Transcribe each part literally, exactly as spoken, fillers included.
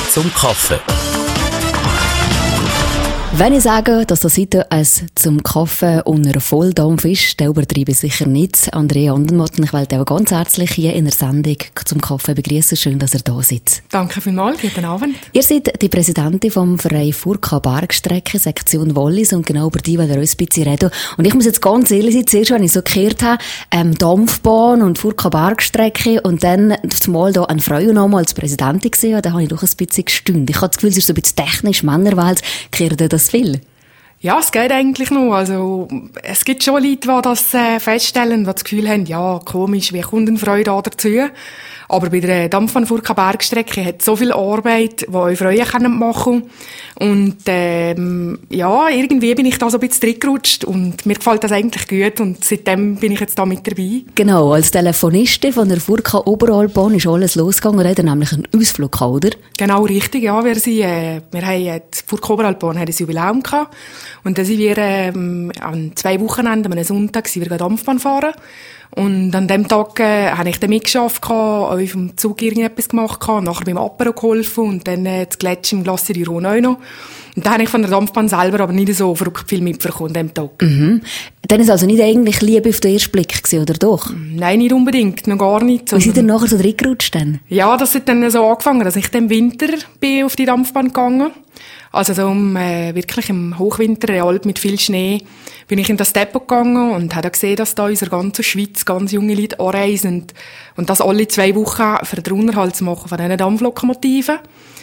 zum Kaffee. Wenn ich sage, dass das heute ein zum Kaffee unter Volldampf ist, dann übertreibe ich sicher nicht. Andrea Andermotten, ich wollte auch ganz herzlich hier in der Sendung zum Kaffee begrüßen. Schön, dass ihr da seid. Danke vielmals, guten Abend. Ihr seid die Präsidentin vom Verein Furka Bergstrecke, Sektion Wallis, und genau über die wollen wir uns ein bisschen reden. Und ich muss jetzt ganz ehrlich sein, zuerst, wenn ich so gehört habe, ähm, Dampfbahn und Furka Bergstrecke und dann zumal da eine Frau noch mal als Präsidentin gesehen, da habe ich doch ein bisschen gestaunt. Ich habe das Gefühl, es ist so ein bisschen technisch, Männerwelt, gehört das viel? Ja, es geht eigentlich noch. Also, es gibt schon Leute, die das äh, feststellen, die das Gefühl haben, ja, komisch, wie kommt eine Freude da dazu? Aber bei der Dampfbahn Furka Bergstrecke hat so viel Arbeit, die auch Frauen machen können. Und ähm, ja, irgendwie bin ich da so ein bisschen reingerutscht und mir gefällt das eigentlich gut und seitdem bin ich jetzt da mit dabei. Genau, als Telefonistin von der Furka Oberalpbahn ist alles losgegangen, wir hatten nämlich einen Ausflug gehabt, oder? Genau, richtig, ja. Wir, sind, äh, wir haben äh, die Furka Oberalpbahn hat ein Jubiläum gehabt und dann sind wir ähm, an zwei Wochenenden, an einem Sonntag, sind wir Dampfbahn fahren. Und an dem Tag äh, habe ich dann mitgeschafft, auch auf dem Zug irgendetwas gemacht, nachher beim Apero geholfen und dann äh, das Gletscher im Glacier du Rhône auch noch. Und da habe ich von der Dampfbahn selber aber nicht so verrückt viel mitbekommen an dem Tag. Mhm. Dann ist es also nicht eigentlich Liebe auf den ersten Blick gewesen, oder doch? Nein, nicht unbedingt, noch gar nicht. Wie sind ihr nachher so reingerutscht dann? Ja, das hat dann so angefangen, dass ich dann im Winter bin auf die Dampfbahn gegangen. Also so um, äh, wirklich im Hochwinter, real mit viel Schnee, bin ich in das Depot gegangen und habe gesehen, dass da in unserer ganzen Schweiz ganz junge Leute anreisen und das alle zwei Wochen für den Unterhalt zu machen von diesen Dampflokomotiven.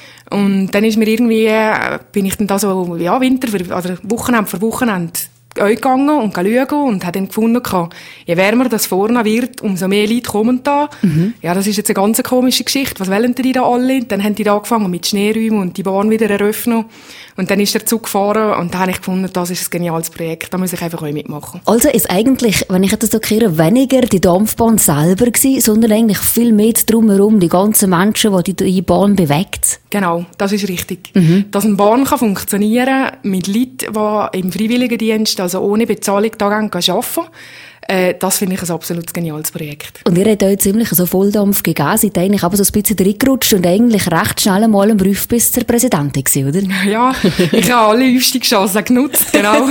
Und dann ist mir irgendwie, äh, bin ich dann da so, ja, Winter, für, also Wochenende für Wochenende gegangen und schauen und habe dann gefunden, je wärmer das vorne wird, umso mehr Leute kommen da. Mhm. Ja, das ist jetzt eine ganz komische Geschichte. Was wollen die da alle? Dann haben die da angefangen mit Schneeräumen und die Bahn wieder eröffnen. Und dann ist der Zug gefahren und da habe ich gefunden, das ist ein geniales Projekt. Da muss ich einfach auch mitmachen. Also ist eigentlich, wenn ich das so höre, weniger die Dampfbahn selber gewesen, sondern eigentlich viel mehr drumherum, die ganzen Menschen, die die Bahn bewegt. Genau, das ist richtig. Mhm. Dass eine Bahn kann funktionieren mit Leuten, die im Freiwilligendienst, also ohne Bezahlung, da arbeiten können, äh, das finde ich ein absolut geniales Projekt. Und ihr habt euch ziemlich so Volldampf gegeben, seid eigentlich aber so ein bisschen reingerutscht und eigentlich recht schnell einmal im Beruf bis zur Präsidentin gewesen, oder? Ja, ich habe alle Aufstiegschancen genutzt, genau.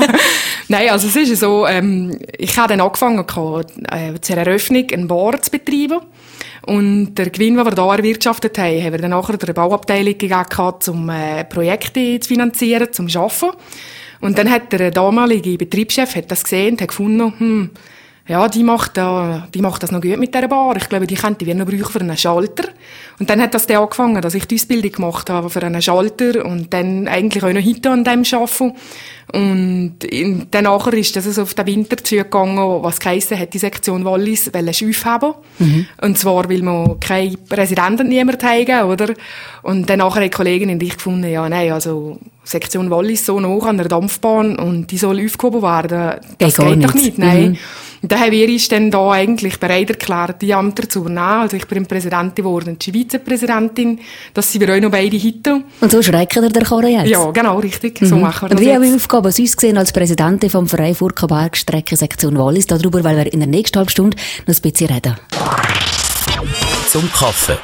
Nein, also es ist so, ähm, ich habe dann angefangen, äh, zur Eröffnung eine Bar zu betreiben. Und der Gewinn, den wir hier erwirtschaftet haben, haben wir dann nachher der Bauabteilung gegeben, um äh, Projekte zu finanzieren, zum Arbeiten. Und dann hat der damalige Betriebschef hat das gesehen und hat gefunden, hm, ja, die macht, äh, die macht das noch gut mit dieser Bar. Ich glaube, die könnte wir noch brauchen für einen Schalter. Und dann hat das dann angefangen, dass ich die Ausbildung gemacht habe für einen Schalter und dann eigentlich auch noch heute an dem arbeiten. Und in, dann nachher ist das auf den Winter zugegangen, was geheissen hat, die Sektion Wallis wollen Schiff haben. Mhm. Und zwar, weil wir keinen Präsidenten niemand haben, oder? Und dann nachher hat die Kollegin und ich gefunden, ja, nein, also, Sektion Wallis so nah an der Dampfbahn und die soll aufgehoben werden. Das geht, geht doch nicht, nein. Mhm. Und dann haben wir uns dann da eigentlich bereit erklärt, die Ämter zu übernehmen. Also ich bin Präsidentin geworden, die Vizepräsidentin. Das sind wir auch noch beide heute. Und so schrecken ihr der Karre jetzt? Ja, genau, richtig. Mhm. So machen wir und das wie jetzt. habe ich Aufgabe als uns gesehen als Präsidentin vom Verein Furka Bergstrecke Sektion Wallis? Darüber wollen wir in der nächsten halben Stunde noch ein bisschen reden. Zum Kaffee.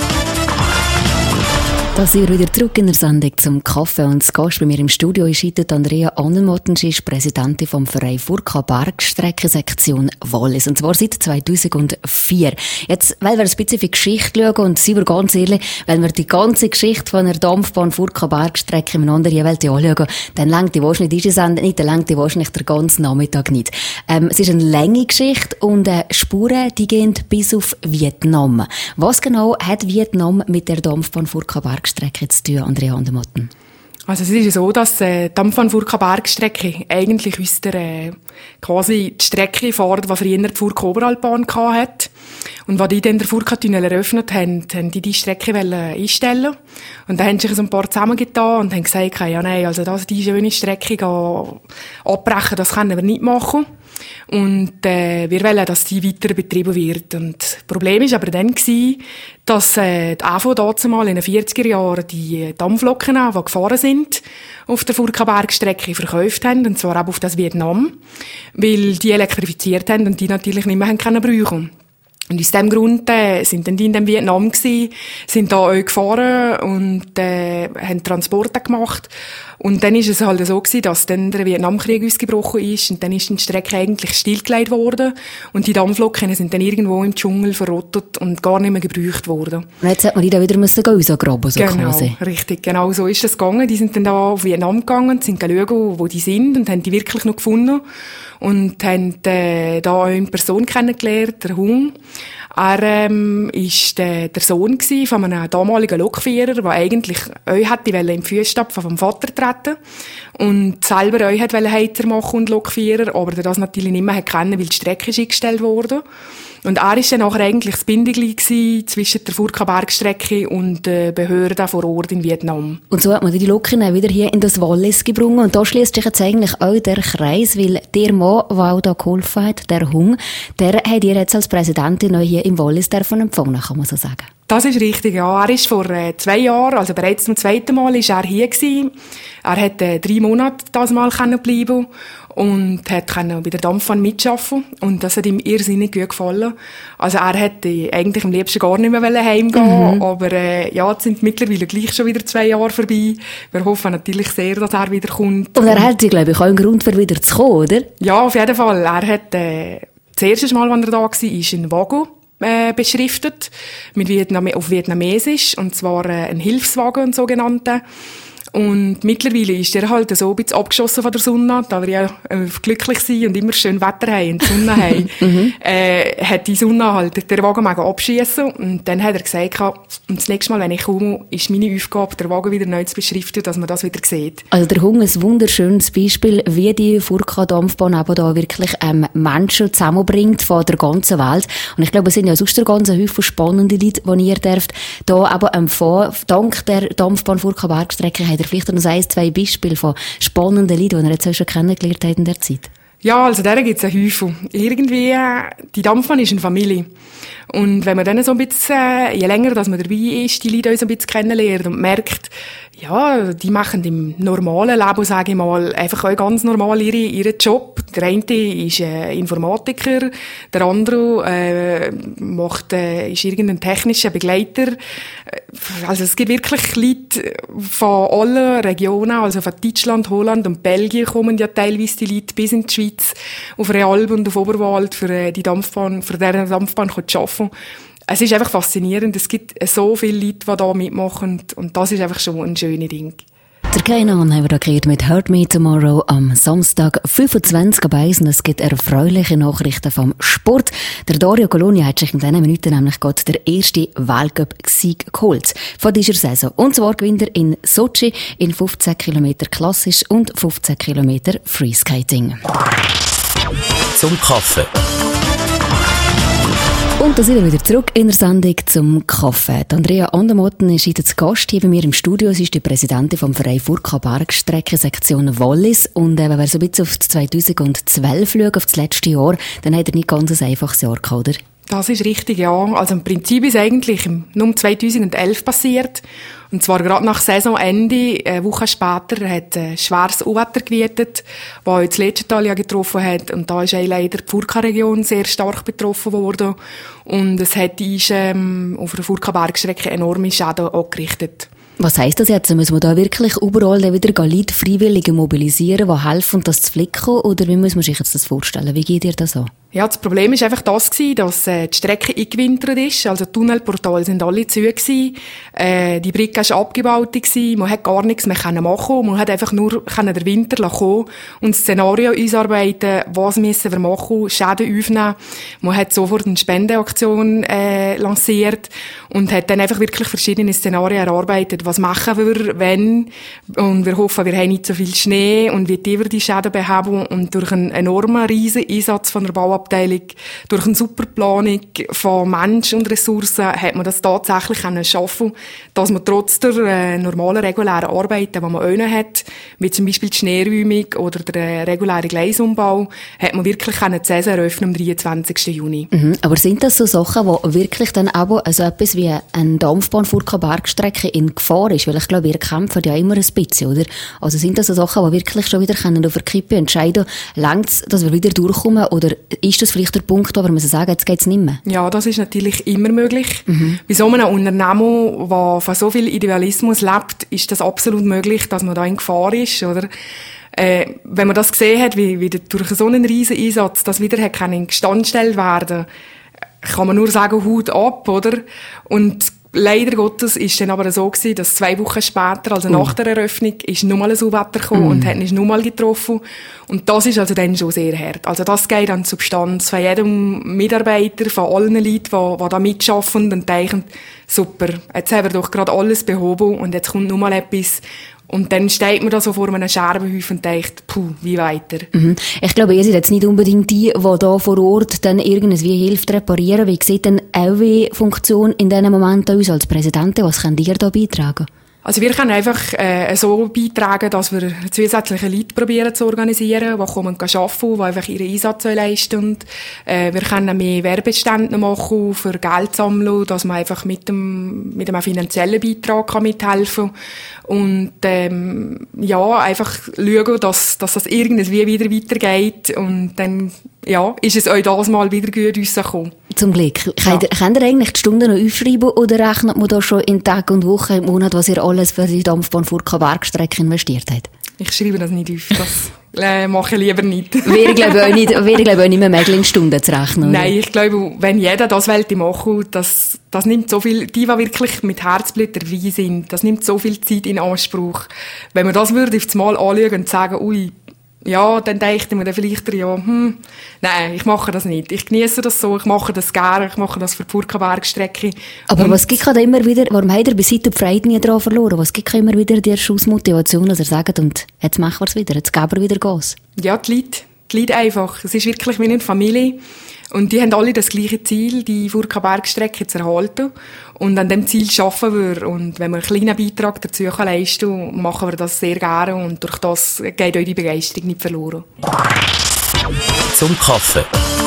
Da sind wir wieder zurück in der Sendung zum Kaffee und das Gast bei mir im Studio ist heute Andrea Andermotten. Sie ist Präsidentin vom Verein Furka Bergstrecke Sektion Wallis und zwar seit zweitausendvier. Jetzt, weil wir ein bisschen auf die Geschichte schauen und sind wir ganz ehrlich, wenn wir die ganze Geschichte von der Dampfbahn Furka Bergstrecke miteinander jeweils anschauen, dann langt die wahrscheinlich diese Sendung nicht, dann langt die wahrscheinlich der ganze Nachmittag nicht. Ähm, es ist eine lange Geschichte und äh, Spuren, die gehen bis auf Vietnam. Was genau hat Vietnam mit der Dampfbahn Furka Bergstrecke Strecke zu tun, Andrea Andermotten? Also es ist so, dass äh, die Dampfbahn Furka Bergstrecke eigentlich aus der äh, quasi die Strecke fährt, die früher die Furka Oberalpbahn hatte. Und als die dann den Furka-Tunnel eröffnet haben, haben die die Strecke einstellen. Und dann haben sich so ein paar zusammengetan und haben gesagt, ja nein, also das, die schöne Strecke abbrechen, das können wir nicht machen. Und äh, wir wollen, dass die weiter betrieben wird. Und das Problem war aber dann, gewesen, dass äh, die A V dazu mal in den vierziger Jahren die Dampfloken, die gefahren sind, auf der Furka-Bergstrecke verkauft haben, und zwar auch auf das Vietnam, weil die elektrifiziert haben und die natürlich nicht mehr haben können brauchen. Und aus diesem Grund äh, sind dann die in dem Vietnam gewesen, sind da auch gefahren und äh, haben Transporte gemacht. Und dann ist es halt so gewesen, dass dann der Vietnamkrieg ausgebrochen ist und dann ist die Strecke eigentlich stillgelegt worden und die Dampfloken sind dann irgendwo im Dschungel verrottet und gar nicht mehr gebraucht worden. Und jetzt hat man die dann wieder müssen rausgraben, so genau, quasi. Richtig, genau so ist es gegangen. Die sind dann da auf Vietnam gegangen, sind schauen, wo die sind und haben die wirklich noch gefunden und haben äh, da eine Person kennengelernt, der Hung. Er ähm, ist der, der Sohn gsi von einem damaligen Lokführer, der eigentlich euch hätte im Fußstapfen vom Vater treten und selber euch hätte Heizer machen und Lokführer, aber der das natürlich nicht mehr kennen, weil die Strecke ist eingestellt wurde. Und er war dann nachher eigentlich das Bindeglied zwischen der Furka-Bergstrecke und den Behörden vor Ort in Vietnam. Und so hat man die Loken auch wieder hier in das Wallis gebracht. Und da schließt sich jetzt eigentlich auch der Kreis, weil der Mann, der auch da geholfen hat, der Hung, der hat ihr jetzt als Präsidentin auch hier im Wallis davon empfangen, kann man so sagen. Das ist richtig, ja. Er ist vor äh, zwei Jahren, also bereits zum zweiten Mal, ist er hier gewesen. Er hat äh, drei Monate das Mal bleiben und hat können bei der Dampfbahn mitschaffen und das hat ihm irrsinnig gut gefallen. Also er hätte eigentlich am liebsten gar nicht mehr heimgehen, mhm. aber äh, ja, jetzt sind mittlerweile gleich schon wieder zwei Jahre vorbei. Wir hoffen natürlich sehr, dass er wieder kommt. Und er hat, glaube ich, auch einen Grund, für wieder zu kommen, oder? Ja, auf jeden Fall. Er hat äh, das erste Mal, als er da war, ist in Wagon äh, beschriftet, mit Vietnam- auf Vietnamesisch, und zwar äh, ein Hilfswagen, ein sogenannter. Und mittlerweile ist er halt so ein bisschen abgeschossen von der Sonne, da wir ja äh, glücklich sind und immer schön Wetter haben und die Sonne haben, äh, hat die Sonne halt den Wagen abschießen und dann hat er gesagt, und das nächste Mal, wenn ich komme, ist meine Aufgabe, den Wagen wieder neu zu beschriften, dass man das wieder sieht. Also der Hung ist ein wunderschönes Beispiel, wie die Furka-Dampfbahn aber da wirklich ähm, Menschen zusammenbringt von der ganzen Welt. Und ich glaube, es sind ja sonst der ganze Haufen spannende Leute, die ihr dürft da aber ähm, vor, dank der Dampfbahn Furka-Bergstrecke habt ihr vielleicht noch ein, zwei Beispiele von spannenden Leuten, die ihr jetzt auch schon kennengelernt habt in der Zeit? Ja, also deren gibt's einen Haufen. Irgendwie, die Dampfbahn ist eine Familie. Und wenn man dann so ein bisschen, je länger dass man dabei ist, die Leute uns ein bisschen kennenlernt und merkt, ja, die machen im normalen Leben, sage ich mal, einfach auch ganz normal ihre, ihren Job. Der eine ist äh, Informatiker, der andere äh, macht, äh, ist irgendein technischer Begleiter. Also es gibt wirklich Leute von allen Regionen, also von Deutschland, Holland und Belgien kommen ja teilweise die Leute bis in die Schweiz, auf Realp und auf Oberwald für äh, die Dampfbahn, für deren Dampfbahn zu arbeiten. Es ist einfach faszinierend. Es gibt so viele Leute, die da mitmachen. Und das ist einfach schon ein schönes Ding. Der Keinan haben wir da geredet mit Hurt Me Tomorrow am Samstag, fünfundzwanzig Uhr eins. Und es gibt erfreuliche Nachrichten vom Sport. Der Dario Colonia hat sich in diesen Minuten nämlich gerade der erste Weltcup-Sieg geholt von dieser Saison. Und zwar gewinnt er in Sochi in fünfzehn Kilometer klassisch und fünfzehn Kilometer Freeskating. Zum Kaffee. Und da sind wir wieder zurück in der Sendung zum Kaffee. Die Andrea Andermotten ist heute zu Gast hier bei mir im Studio. Sie ist die Präsidentin vom Verein Furka Bergstrecke Sektion Wallis. Und äh, wenn wir so ein bisschen auf zweitausendzwölf schauen, auf das letzte Jahr, dann hat er nicht ganz ein einfaches Jahr gehabt, oder? Das ist richtig, ja. Also im Prinzip ist eigentlich nur zweitausendelf passiert. Und zwar gerade nach Saisonende, eine Woche später, hat ein schweres Unwetter gewietet, das das letzte Tal ja getroffen hat. Und da ist auch leider die Furka-Region sehr stark betroffen worden. Und es hat ist, ähm, auf der Furka-Bergstrecke enorme Schäden angerichtet. Was heisst das jetzt? Müssen wir da wirklich überall wieder Leute Freiwillige mobilisieren, die helfen, das zu flicken? Oder wie muss man sich jetzt das vorstellen? Wie geht ihr das an? Ja, das Problem ist einfach das gewesen, dass äh, die Strecke eingewintert ist. Also die Tunnelportale sind alle zu gewesen. Äh, die Brücke war abgebaut gewesen. Man hat gar nichts mehr können machen. Man hat einfach nur können den Winter kommen und das Szenario ausarbeiten, was müssen wir machen, Schäden aufnehmen. Man hat sofort eine Spendeaktion äh, lanciert und hat dann einfach wirklich verschiedene Szenarien erarbeitet. Was machen wir, wenn? Und wir hoffen, wir haben nicht so viel Schnee und wie wir die Schäden beheben. Und durch einen enormen, riesen Einsatz von der Bauabteilung, durch eine super Planung von Mensch und Ressourcen, hat man das tatsächlich schaffen, dass man trotz der äh, normalen, regulären Arbeiten, die man auch hat, wie zum Beispiel die Schneeräumung oder der reguläre Gleisumbau, hat man wirklich die Saison eröffnen am dreiundzwanzigsten Juni. Mhm, aber sind das so Sachen, die wirklich dann aber also etwas wie eine Dampfbahn Furka Bergstrecke in Gefahr ist? Weil ich glaube, ihr kämpft ja immer ein bisschen, oder? Also sind das so Sachen, die wirklich schon wieder können auf der Kippe entscheiden, längt's, dass wir wieder durchkommen, oder ist das vielleicht der Punkt, wo man sagen, jetzt geht's nicht mehr? Ja, das ist natürlich immer möglich. Mhm. Bei so einem Unternehmen, das von so viel Idealismus lebt, ist das absolut möglich, dass man da in Gefahr ist, oder? Äh, wenn man das gesehen hat, wie, wie durch so einen riesen Einsatz das wieder hat können in Stand gestellt werden, kann man nur sagen, Hut ab, oder? Und leider Gottes ist dann aber so gewesen, dass zwei Wochen später, also uh. nach der Eröffnung, ist nochmal ein Unwetter gekommen mm. und hat ihn nochmal getroffen. Und das ist also dann schon sehr hart. Also das geht an die Substanz von jedem Mitarbeiter, von allen Leuten, die, die da mitarbeiten und denken, super, jetzt haben wir doch gerade alles behoben und jetzt kommt nochmal etwas. Und dann steht man da so vor einem Scherbenhaufen und denkt, puh, wie weiter? Mhm. Ich glaube, ihr seid jetzt nicht unbedingt die, die da vor Ort dann irgendwie hilft reparieren. Wie sieht denn L W-Funktion in diesem Moment an uns als Präsidentin? Was könnt ihr da beitragen? Also wir können einfach äh, so beitragen, dass wir zusätzliche Leute probieren zu organisieren, die kommen und arbeiten, die einfach ihren Einsatz leisten. Und, äh, wir können mehr Werbestände machen, für Geld sammeln, dass man einfach mit dem mit einem finanziellen Beitrag kann mithelfen kann. Und ähm, ja, einfach schauen, dass, dass das irgendwie wieder weitergeht. Und dann ja, ist es euch das mal wieder gut rausgekommen. Zum Glück. Ja. Könnt ihr eigentlich die Stunden noch aufschreiben oder rechnet man da schon in Tag und Wochen im Monat, was ihr alles für die Dampfbahn Furka-Bergstrecke investiert habt? Ich schreibe das nicht auf. Das äh, mache ich lieber nicht. Wäre, glaube ich, auch nicht, wäre, glaube ich, auch nicht mehr möglich, in Stunden zu rechnen. Oder? Nein, ich glaube, wenn jeder das wollte machen, das, das nimmt so viel, die, die wirklich mit Herzblut dabei sind, das nimmt so viel Zeit in Anspruch. Wenn man das würde auf das Mal anschauen und sagen, ui, ja, dann denkt man dann vielleicht, ja, hm, nein, ich mache das nicht. Ich genieße das so, ich mache das gerne, ich mache das für die Furka-Bergstrecke. Aber und was gibt da immer wieder, warum habt ihr bis heute die Freude nie daran verloren? Was gibt immer wieder die Motivation, dass ihr sagt, und jetzt machen wir es wieder, jetzt geben wir wieder Gas? Ja, die Leute, die Leute einfach. Es ist wirklich wie eine Familie. Und die haben alle das gleiche Ziel, die Furka-Bergstrecke zu erhalten. Und an dem Ziel arbeiten wir. Und wenn wir einen kleinen Beitrag dazu leisten können, machen wir das sehr gerne. Und durch das geht euch die Begeisterung nicht verloren. Zum Kaffee.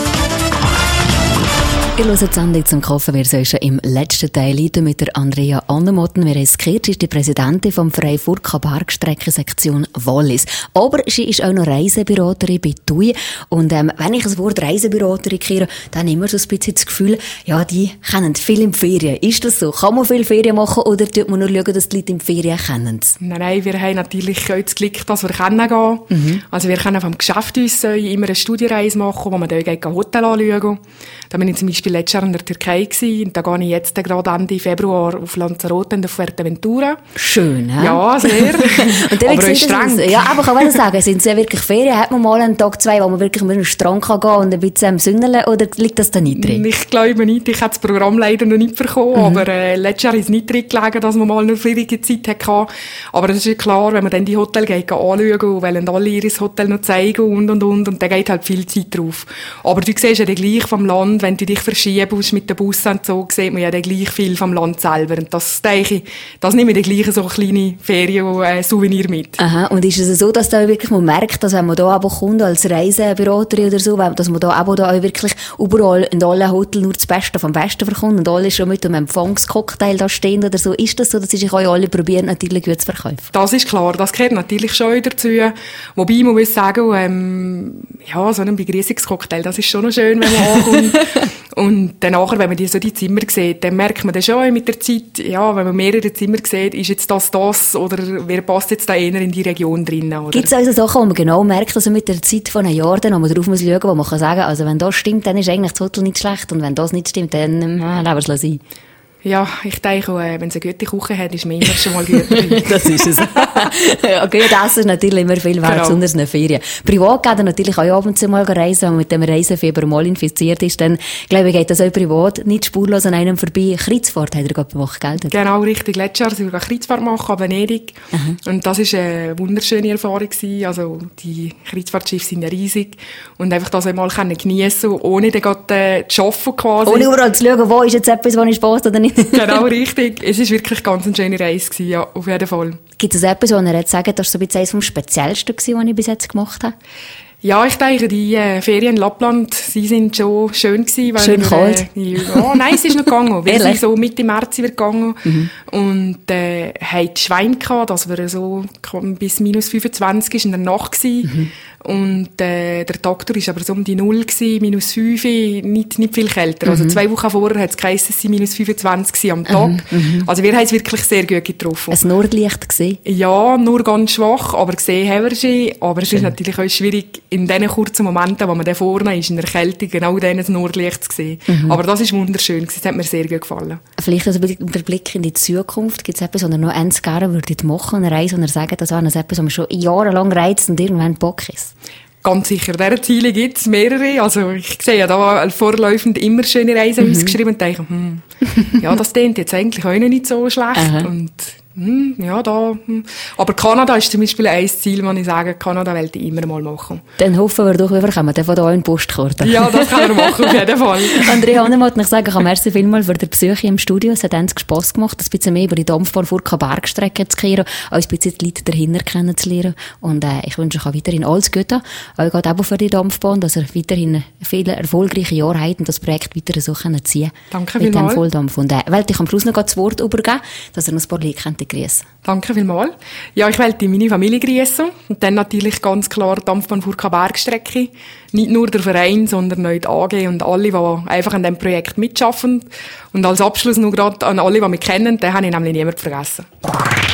Ihr hört die Sendung zum Kaffee. Wir sind schon im letzten Teil mit der Andrea Annemotten. Wir haben es gehört, sie ist die Präsidentin vom Verein Furka Bergstreckensektion Wallis. Aber sie ist auch noch Reiseberaterin bei T U I. Und ähm, wenn ich das Wort Reiseberaterin höre, dann habe ich immer so ein bisschen das Gefühl, ja, die kennen viel in Ferien. Ist das so? Kann man viel Ferien machen oder tut man nur schauen, dass die Leute in Ferien kennen? Nein, nein, wir haben natürlich auch das Glück, dass wir gehen können. Mhm. Also wir können vom Geschäft uns immer eine Studiereise machen, wo wir dort ein Hotel anschauen. Da bin ich zum Beispiel letztes Jahr in der Türkei gewesen, und da gehe ich jetzt gerade Ende Februar auf Lanzarote und auf Fuerteventura. Schön, hä? Ja, sehr. Und aber auch streng. Ja, aber kann man das sagen, sind es ja wirklich Ferien? Hat man mal einen Tag, zwei, wo man wirklich mit einem Strand kann gehen und ein bisschen am Sünneln, oder liegt das da nicht drin? Ich glaube nicht. Ich habe das Programm leider noch nicht bekommen, mhm. aber äh, letztes Jahr ist es nicht drin gelegen, dass man mal eine freie Zeit hatte. Aber das ist ja klar, wenn man dann die Hotel geht, anschauen und wollen alle ihr Hotel noch zeigen und, und, und, und dann geht halt viel Zeit drauf. Aber du siehst ja dann gleich vom Land, wenn du dich verschiebst mit den Bussen und so, sieht man ja dann gleich viel vom Land selber. Und das denke ich, das nehme ich dann gleich so kleine Ferien-Souvenir mit. Aha, und ist es so, dass da wirklich man merkt, dass wenn man da aber kommt als Reiseberaterin oder so, dass man da aber da auch wirklich überall in allen Hotels nur das Beste vom Besten bekommt und alle schon mit einem Empfangscocktail da stehen oder so? Ist das so, dass sie sich alle probieren, natürlich gut zu verkaufen? Das ist klar, das gehört natürlich schon dazu. Wobei man muss sagen, ähm, ja, so ein Begrüßungscocktail, das ist schon noch schön, wenn man ankommt. Und dann nachher, wenn man die so die Zimmer sieht, dann merkt man dann schon mit der Zeit, ja, wenn man mehrere Zimmer sieht, ist jetzt das das oder wer passt jetzt da eher in die Region drin? Gibt es also Sachen, wo man genau merkt, also mit der Zeit von einem Jahr, dann, wo man drauf muss schauen, wo man kann sagen, also wenn das stimmt, dann ist eigentlich das Hotel nicht schlecht und wenn das nicht stimmt, dann äh, lassen wir es sein. Ja, ich denke, äh, wenn es eine gute Küche hat, ist mir immer schon mal gut. Das ist es. Ja, gut, Essen ist natürlich immer viel wert, genau. Besonders in den Ferien. Privat geht er natürlich auch ab und zu mal reisen, wenn man mit dem Reisefieber mal infiziert ist, dann, glaube ich, geht das auch privat nicht spurlos an einem vorbei. Kreuzfahrt hat er gerade gemacht, gell? Genau, richtig. Letztes Jahr sind wir Kreuzfahrt machen, an Venedig. Mhm. Und das war eine wunderschöne Erfahrung gewesen. Also, die Kreuzfahrtschiffe sind ja riesig. Und einfach das einmal geniessen, ohne dann gerade äh, zu arbeiten quasi. Ohne überall zu schauen, wo ist jetzt etwas, wo ich Spaß oder nicht. Genau, richtig. Es war wirklich ganz eine schöne Reise gewesen, ja, auf jeden Fall. Gibt es etwas, wo ihr jetzt sagt, das war so ein bisschen eines vom Speziellsten gewesen, was ich bis jetzt gemacht habe? Ja, ich denke, die äh, Ferien in Lappland, sie sind schon schön gewesen. Weil schön wir, kalt? Äh, ja, nein, es ist noch gegangen. Wir sind so Mitte März sind wir gegangen. Mhm. Und, äh, hatten Schwein gehabt, dass wir so bis minus fünfundzwanzig ist in der Nacht gewesen. Mhm. Und äh, der Doktor war aber so um die Null gewesen, minus fünf, nicht, nicht viel kälter. Mhm. Also zwei Wochen vorher hat es geheißen, es sei minus fünfundzwanzig am Tag. Mhm. Also wir haben es wirklich sehr gut getroffen. Ein Nordlicht gesehen? Ja, nur ganz schwach, aber gesehen haben wir sie. Aber es Schön. Ist natürlich auch schwierig, in diesen kurzen Momenten, wo man da vorne ist, in der Kälte, genau dann ein Nordlicht zu sehen. Mhm. Aber das ist wunderschön, das hat mir sehr gut gefallen. Vielleicht also mit dem Blick in die Zukunft, gibt es etwas, was ihr noch eins gerne würdet machen, eine Reise, und ihr sagt, das war etwas, was man schon jahrelang reizt und irgendwann Bock ist? Ganz sicher. Diese Ziele gibt es mehrere. Also, ich sehe ja da vorläufend immer schöne Reisen mhm. ausgeschrieben und denke, hm, ja, das klingt jetzt eigentlich auch nicht so schlecht. Aha. Und, hm, ja, da, hm. Aber Kanada ist zum Beispiel ein Ziel, das ich sage, Kanada will ich immer mal machen. Dann hoffen wir doch, wir kommen dann von da in Postkarte. Ja, das können wir machen, auf jeden Fall. Andrea Annemotten, ich sage, ich habe merci vielmals für die Besuche im Studio. Es hat uns Spass gemacht, ein bisschen mehr über die Dampfbahn Furka-Bergstrecke zu kehren, auch ein bisschen die Leute dahinter kennenzulernen. Und äh, ich wünsche euch auch weiterhin alles Gute. Euch geht auch für die Dampfbahn, dass ihr weiterhin viele erfolgreiche Jahre habt und das Projekt weiter so können ziehen. Danke vielmals. Mit dem Volldampf. Und äh, wollte ich am Schluss noch das Wort übergeben, dass ihr noch ein paar Leute kennt. Grüße. Danke vielmals. Ja, ich wollte meine Familie grüßen. Und dann natürlich ganz klar die Dampfbahn Furka-Bergstrecke. Nicht nur der Verein, sondern auch die A G und alle, die einfach an diesem Projekt mitschaffen. Und als Abschluss noch gerade an alle, die mich kennen, den habe ich nämlich niemand vergessen.